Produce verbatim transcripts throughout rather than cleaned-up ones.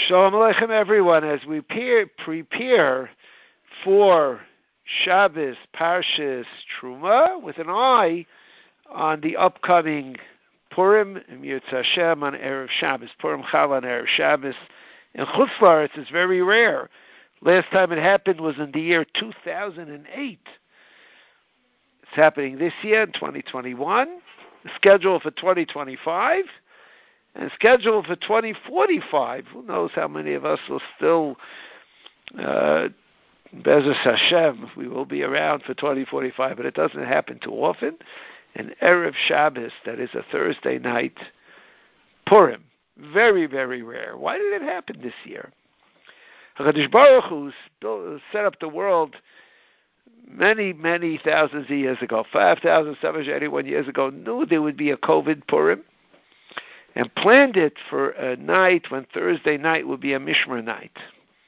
Shalom Aleichem, everyone. As we peer, prepare for Shabbos, Parshas, Truma, with an eye on the upcoming Purim, Yirtzeh Hashem on Erev Shabbos, Purim Chal on Erev Shabbos. In Chutz La'aretz, it's very rare. Last time it happened was in the year two thousand eight. It's happening this year in twenty twenty-one. The schedule for twenty twenty-five. And scheduled for twenty forty-five. Who knows how many of us will still, uh, Be'ezus Hashem, we will be around for twenty forty-five, but it doesn't happen too often. And Erev Shabbos, that is a Thursday night, Purim. Very, very rare. Why did it happen this year? HaKadosh Baruch Hu set up the world many, many thousands of years ago, five thousand seven hundred eighty-one years ago, knew there would be a COVID Purim, and planned it for a night when Thursday night would be a Mishmer night.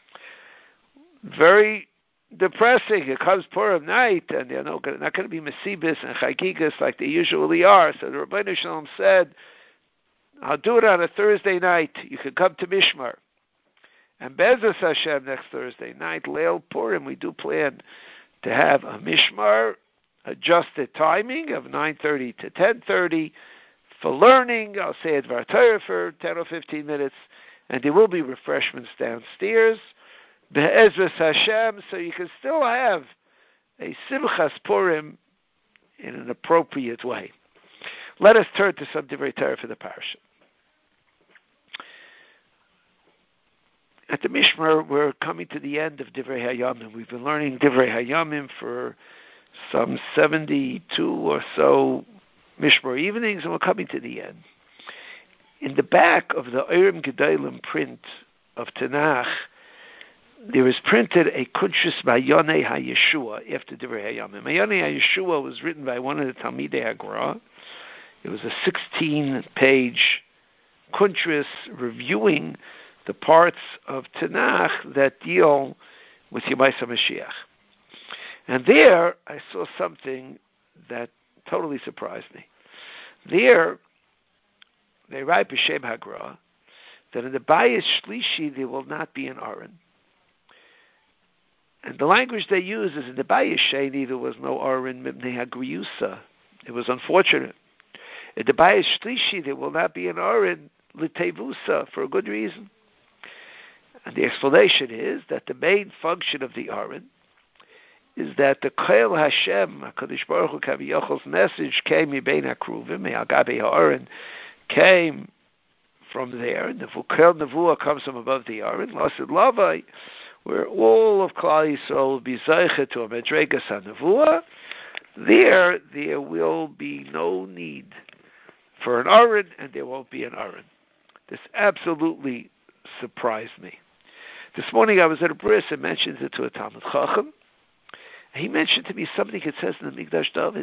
Very depressing. It comes Purim night, and they're not going to be Mesibis and Chagigas like they usually are. So the Rabbeinu Shalom said, I'll do it on a Thursday night. You can come to Mishmar. And Be'ezus Hashem next Thursday night, Leil Purim, we do plan to have a Mishmar, adjusted timing of nine thirty to ten thirty, for learning. I'll say it Dvar Torah for ten or fifteen minutes, and there will be refreshments downstairs. Be'ezus Hashem, so you can still have a Simchas Purim in an appropriate way. Let us turn to some Divrei Torah for the parasha. At the Mishmar, we're coming to the end of Divrei Hayamim. We've been learning Divrei Hayamim for some seventy-two or so Mishmar evenings, and we're coming to the end. In the back of the Urim Gedolim print of Tanakh, there is printed a Kunshus Mayoneh HaYeshua after Divrei Hayamim. Mayoneh HaYeshua was written by one of the Talmidei HaGra. It was a sixteen-page Kunshus reviewing the parts of Tanakh that deal with Yemais HaMashiach. And there, I saw something that totally surprised me. There, they write B'Shem HaGra that in the Bayis Shlishi there will not be an Aron. And the language they use is in the Bayis Sheni there was no Aron Mibnei HaGriyusa. It was unfortunate. In the Bayis Shlishi there will not be an Aron L'Tevusa for a good reason. And the explanation is that the main function of the Aron is that the Koel Hashem, HaKadosh Baruch Hu Kaviyochel's message came Yibein HaKruvim, Me'agabe HaAron, came from there, and the Koel Nevuah comes from above the Aron, Lasid Lavai, where all of Klal Yisrael will be Zeicha to a Medregas HaNevuah. There, there will be no need for an Aron, and there won't be an Aron. This absolutely surprised me. This morning I was at a bris and mentioned it to a Talmud Chacham. He mentioned to me something it says in the Mikdash David.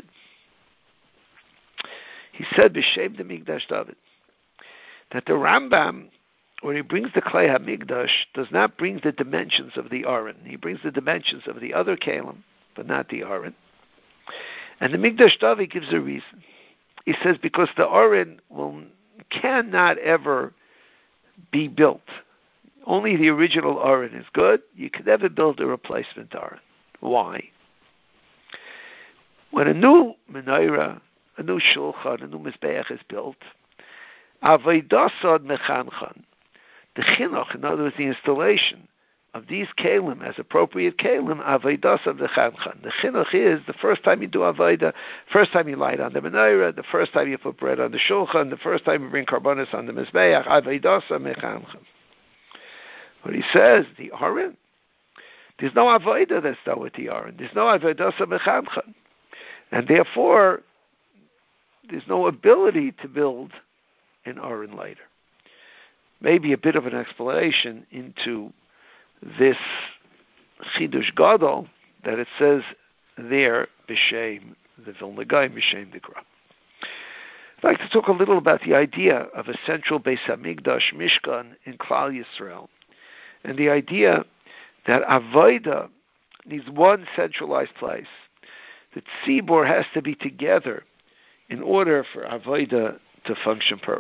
He said, B'Shem the Mikdash David, that the Rambam, when he brings the Klei HaMikdash, does not bring the dimensions of the Aron. He brings the dimensions of the other Kalim, but not the Aron. And the Mikdash David gives a reason. He says, because the Aron will, cannot ever be built. Only the original Aron is good. You can never build a replacement Aron. Why? When a new menorah, a new shulchan, a new mizbeach is built, avaydasad mechanchan, the chinuch, in other words, the installation of these kalim as appropriate kalim, avaydasad mechanchan. The chinuch is the first time you do avayda, first time you light on the menorah, the first time you put bread on the shulchan, the first time you bring karbonis on the mizbeach, avaydasad mechanchan. What he says, the Aron, there's no avodah that's done with the Aron. There's no avodah mechanchan. And therefore, there's no ability to build an Aron later. Maybe a bit of an explanation into this Chidush Gadol that it says there, B'Shem, the Vilna Gaon, B'Shem the Gra. I'd like to talk a little about the idea of a central Beis HaMikdash Mishkan in Klal Yisrael. And the idea that Avodah needs one centralized place. The Tzibor has to be together in order for Avodah to function per-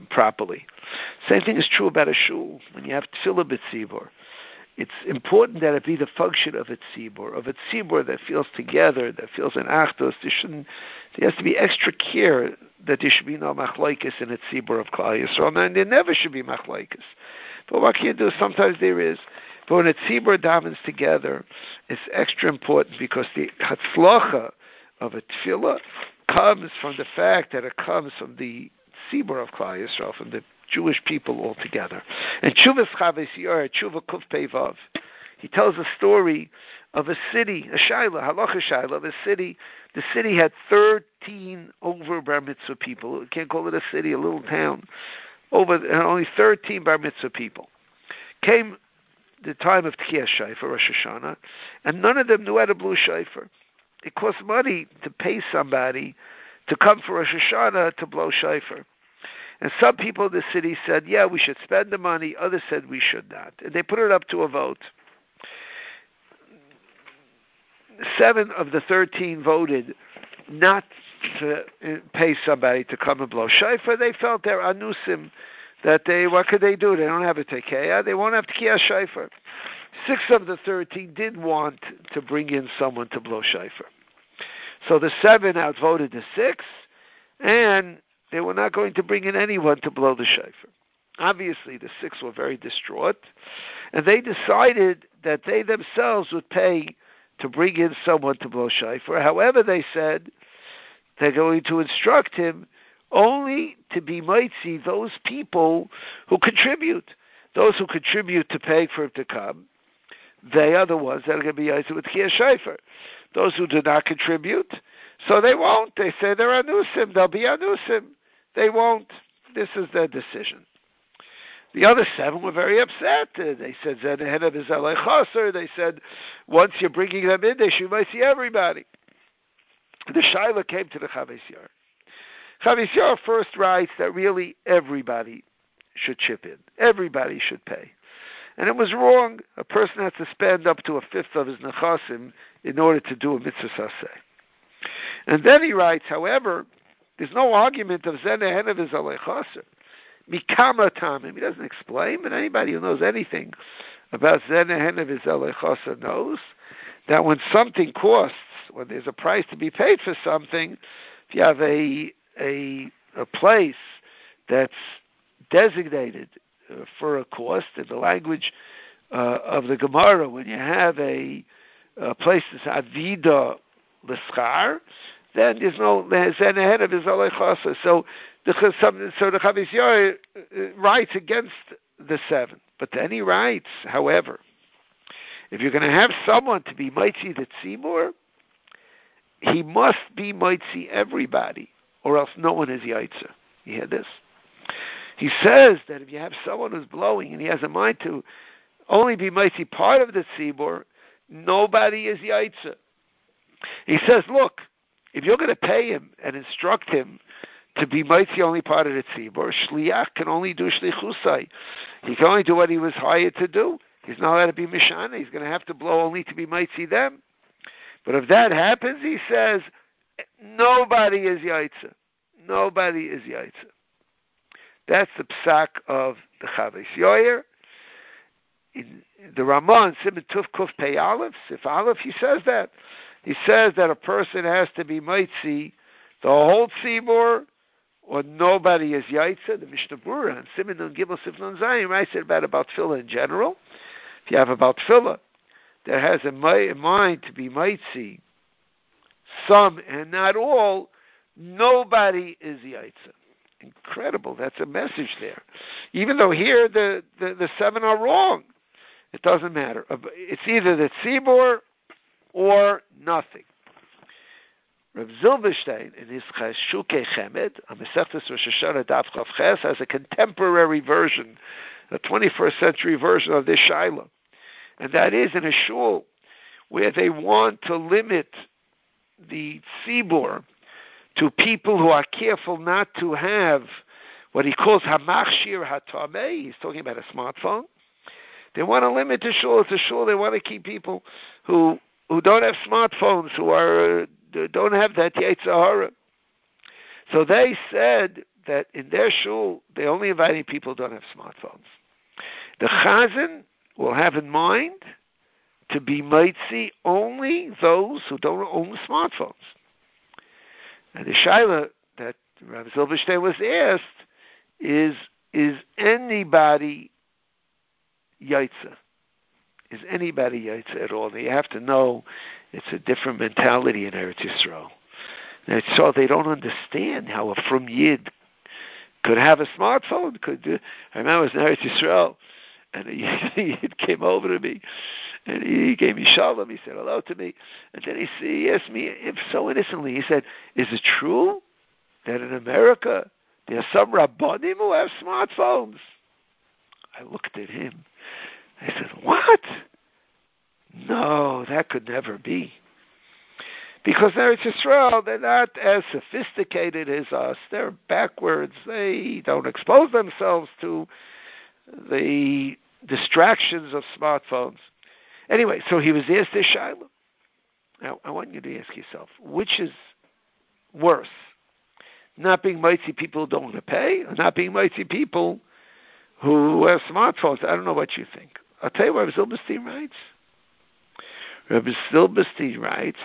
properly. Same thing is true about a shul. When you have tefillah b'tzibur, it's important that it be the function of a tzibur, of a tzibur that feels together, that feels an achdus. There shouldn't, there has to be extra care that there should be no machlokes in a tzibur of Klal Yisrael, and there never should be machlokes. But what can you do? Sometimes there is. But when a tzibur davens together, it's extra important because the hatzlacha of a tefillah comes from the fact that it comes from the tzibur of Klal Yisrael, from the Jewish people altogether. And Tshuvas Chavis Yor, Tshuva Kuf Peivav, he tells a story of a city, a Shaila, Halacha Shaila, of a city. The city had thirteen over Bar Mitzvah people. We can't call it a city, a little town. Over and only thirteen Bar Mitzvah people. Came the time of Tkiyah Shofar, Rosh Hashanah, and none of them knew how to blow shofar. It cost money to pay somebody to come for Rosh Hashanah to blow shofar. And some people in the city said, yeah, we should spend the money. Others said we should not. And they put it up to a vote. Seven of the thirteen voted not to pay somebody to come and blow shofar. They felt they're anusim, that they, what could they do? They don't have a tekeah. They won't have tkiyah shofar. Six of the thirteen did want to bring in someone to blow shofar. So the seven outvoted the six, and they were not going to bring in anyone to blow the shofar. Obviously, the six were very distraught, and they decided that they themselves would pay to bring in someone to blow shofar. However, they said they're going to instruct him only to be mitzi those people who contribute. Those who contribute to pay for him to come, they are the ones that are going to be mitzi with tkiyah shofar. Those who do not contribute, so they won't. They say they're anusim. They'll be anusim. They won't. This is their decision. The other seven were very upset. They said, they said, once you're bringing them in, they should see everybody. The Shaila came to the Chavis Yor. Chavis Yor first writes that really everybody should chip in. Everybody should pay. And it was wrong. A person has to spend up to a fifth of his nechasim in order to do a mitzvah saseh. And then he writes, however, there's no argument of Zen Ehenev is Alei Chaser. Mikama Tamim. He doesn't explain, but anybody who knows anything about Zen Ehenev is Alei Chaser knows that when something costs, when there's a price to be paid for something, if you have a a, a place that's designated uh, for a cost, in the language uh, of the Gemara, when you have a, a place that's Avida L'schar, then there's no Zen ahead of his Alei Chaser. So the so the Chavis Yor writes against the seven, but then he writes, however, if you're going to have someone to be mitzi the tzibur, he must be mitzi everybody, or else no one is yaitzer. You hear this? He says that if you have someone who's blowing and he has a mind to only be mitzi part of the tzibur, nobody is yaitzer. He says, look, if you're going to pay him and instruct him to be mitzi only part of the tzibur, shliach can only do shlichusai. He can only do what he was hired to do. He's not allowed to be mishana. He's going to have to blow only to be mitzi them. But if that happens, he says, nobody is yaitza. Nobody is yaitza. That's the psak of the Chavis Yor. In the Ramah, Simon Tuf Kuf Pei Aleph, Sif Aleph, he says that. He says that a person has to be mitzi the whole tzibur, or nobody is yaitza. The Mishnah Berurah and Simon Nun Gimel Sif Nun Zayin writes it about about tefillah in general. If you have about tefillah that has a mind to be mitzi some and not all, nobody is yaitza. Incredible. That's a message there. Even though here the, the, the seven are wrong, it doesn't matter. It's either the tzibur or nothing. Rav Zilberstein in his Cheshukei Chemed, on Masechtas Rosh Hashanah Daf Chav Ches, has a contemporary version, a twenty-first century version of this Shaila. And that is in a shul where they want to limit the tzibur to people who are careful not to have what he calls hamachshir hatameh. He's talking about a smartphone. They want to limit the shul. It's a shul. They want to keep people who who don't have smartphones, who are don't have that Yetzer Hara. So they said that in their shul, they're only inviting people who don't have smartphones. The chazan will have in mind to be mitzi only those who don't own smartphones. And the shaila that Rabbi Silverstein was asked is, is anybody yaitza? Is anybody yaitza at all? You have to know it's a different mentality in Eretz Yisrael. And so they don't understand how a frum yid could have a smartphone. Could do. I remember I was in Eretz Yisrael, and a yid came over to me, and he gave me shalom. He said hello to me, and then he, he asked me, if so innocently, he said, "Is it true that in America there are some rabbanim who have smartphones?" I looked at him. I said, "What? No, that could never be." Because Eretz Yisrael, they're not as sophisticated as us. They're backwards. They don't expose themselves to the distractions of smartphones. Anyway, so he was asked this shaila. Now, I want you to ask yourself, which is worse? Not being mitzi people who don't want to pay, or not being mitzi people who have smartphones? I don't know what you think. I'll tell you what Rabbi Silberstein writes. Rabbi Silberstein writes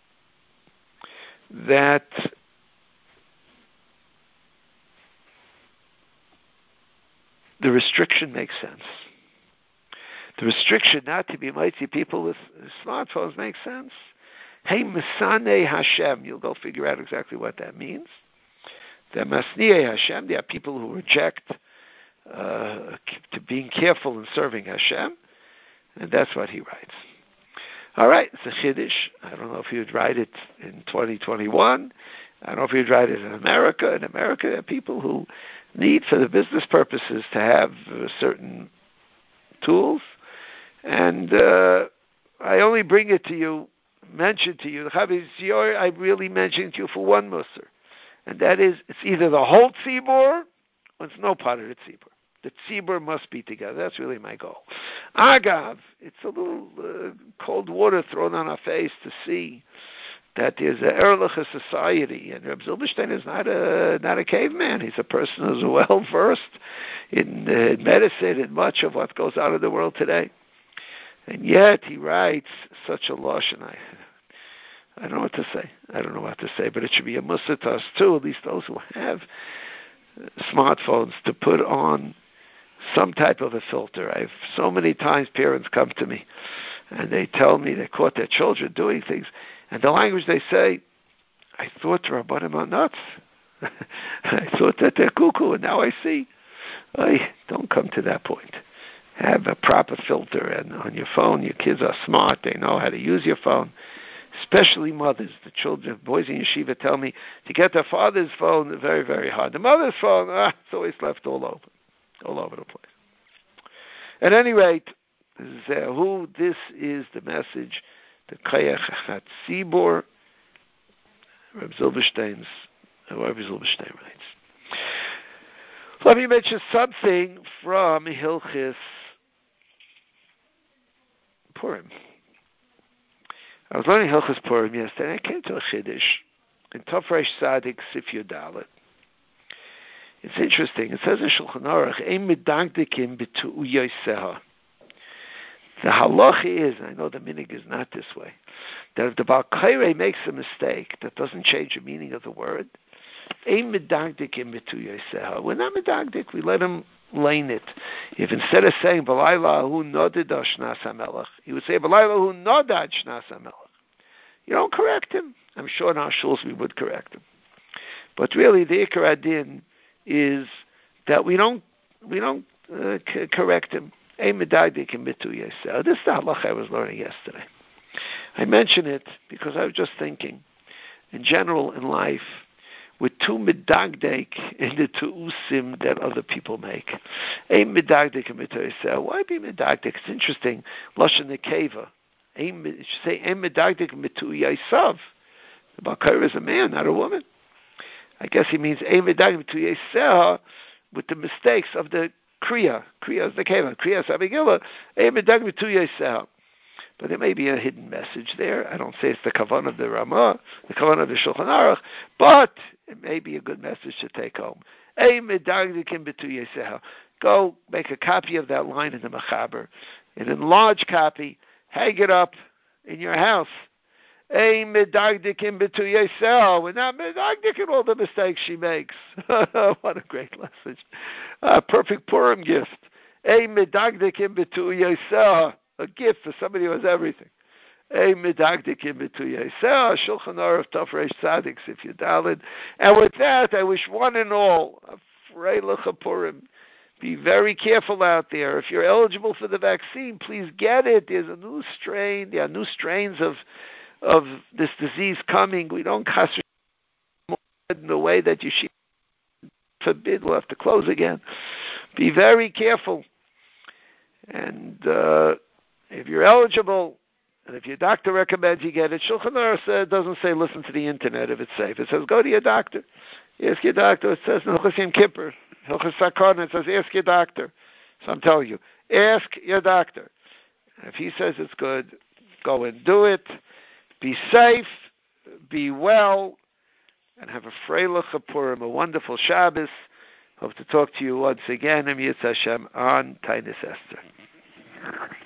that the restriction makes sense. The restriction not to be mitzi people with smartphones makes sense. Hey, Masane Hashem. You'll go figure out exactly what that means. The Masniye Hashem, they are people who reject uh, to being careful in serving Hashem. And that's what he writes. All right, it's a chiddush. I don't know if you'd write it in twenty twenty-one. I don't know if you'd write it in America. In America, there are people who need, for the business purposes, to have uh, certain tools. And uh, I only bring it to you, mention to you, I really mentioned to you for one musar. And that is, it's either the whole tzibur, or it's no part of the tzibur. The tzibur must be together. That's really my goal. Agav, it's a little uh, cold water thrown on our face to see that there's an Erlicha society, and Reb Zilberstein is not a not a caveman. He's a person who's well versed in uh, medicine and much of what goes on in the world today. And yet he writes such a lashon. I, I don't know what to say. I don't know what to say, but it should be a mussar to us too, at least those who have smartphones, to put on some type of a filter. I've so many times parents come to me and they tell me they caught their children doing things, and the language they say, I thought Rabbanim are nuts. I thought that they're cuckoo, and now I see. I don't come to that point. Have a proper filter, and on your phone, your kids are smart. They know how to use your phone. Especially mothers. The children, boys in yeshiva tell me to get their father's phone very, very hard. The mother's phone, ah, it's always left all over, all over the place. At any rate, this is, uh, who this is the message. The Kayach Hatzibor, Reb Zilberstein's, Reb Zilberstein writes. Let me mention something from Hilchis Purim. I was learning Hilchis Purim yesterday, and I came to a chiddush in Tofresh Sadik Sif Yodalet. It's interesting. It says in Shulchan Aruch, Ein medagdikim b'tu'u yoseha. The halacha is, and I know the minig is not this way, that if the Baal Kairei makes a mistake, that doesn't change the meaning of the word. Ein medagdikim b'tu'u yoseha. We're not medagdik. We let him lane it. If instead of saying B'layla hu nodid shnas hamelech, he would say B'layla hu nodad shnas hamelech. You don't correct him. I'm sure in our shuls we would correct him. But really, the Ikar Adin is that we don't we don't uh, c- correct him. This is the halacha I was learning yesterday. I mention it because I was just thinking, in general in life, we're too medagdek in the tu'usim that other people make. Ein medagdek in mitoyiseh. Why be medagdek? It's interesting. Lashon nekeva. Ein say ein medagdek mituyasav. The Baal Kairei is a man, not a woman. I guess he means ein medagdek mituyasav with the mistakes of the kriya. Kriya is the keva. Kriya is abigila. Ein medagdek mituyasav. But there may be a hidden message there. I don't say it's the kavanah of the Ramah, the kavanah of the Shulchan Aruch, but it may be a good message to take home. Ei medagdikim b'tu Yisrael. Go make a copy of that line in the Mechaber, an enlarged copy, hang it up in your house. Ei medagdikim b'tu Yisrael. We're not medagdiking all the mistakes she makes. What a great message. A perfect Purim gift. Ei medagdikim b'tu Yisrael. A gift for somebody who has everything. Ei medagdikim b'tu Yisrael. Shulchan Aruch Tov Reish Tzadik if you're daled. And with that, I wish one and all a freilich Purim. Be very careful out there. If you're eligible for the vaccine, please get it. There's a new strain. There are new strains of of this disease coming. We don't cast in the way that you should. Forbid. We'll have to close again. Be very careful. And uh, if you're eligible, and if your doctor recommends you get it, Shulchan Aruch doesn't say listen to the internet if it's safe. It says go to your doctor. Ask your doctor. It says in Hilchos Yom Kippur, Hilchos Sakon, it says ask your doctor. So I'm telling you, ask your doctor. If he says it's good, go and do it. Be safe, be well, and have a freilich Purim, a wonderful Shabbos. Hope to talk to you once again, Am Yitz Hashem, on Taanis Esther.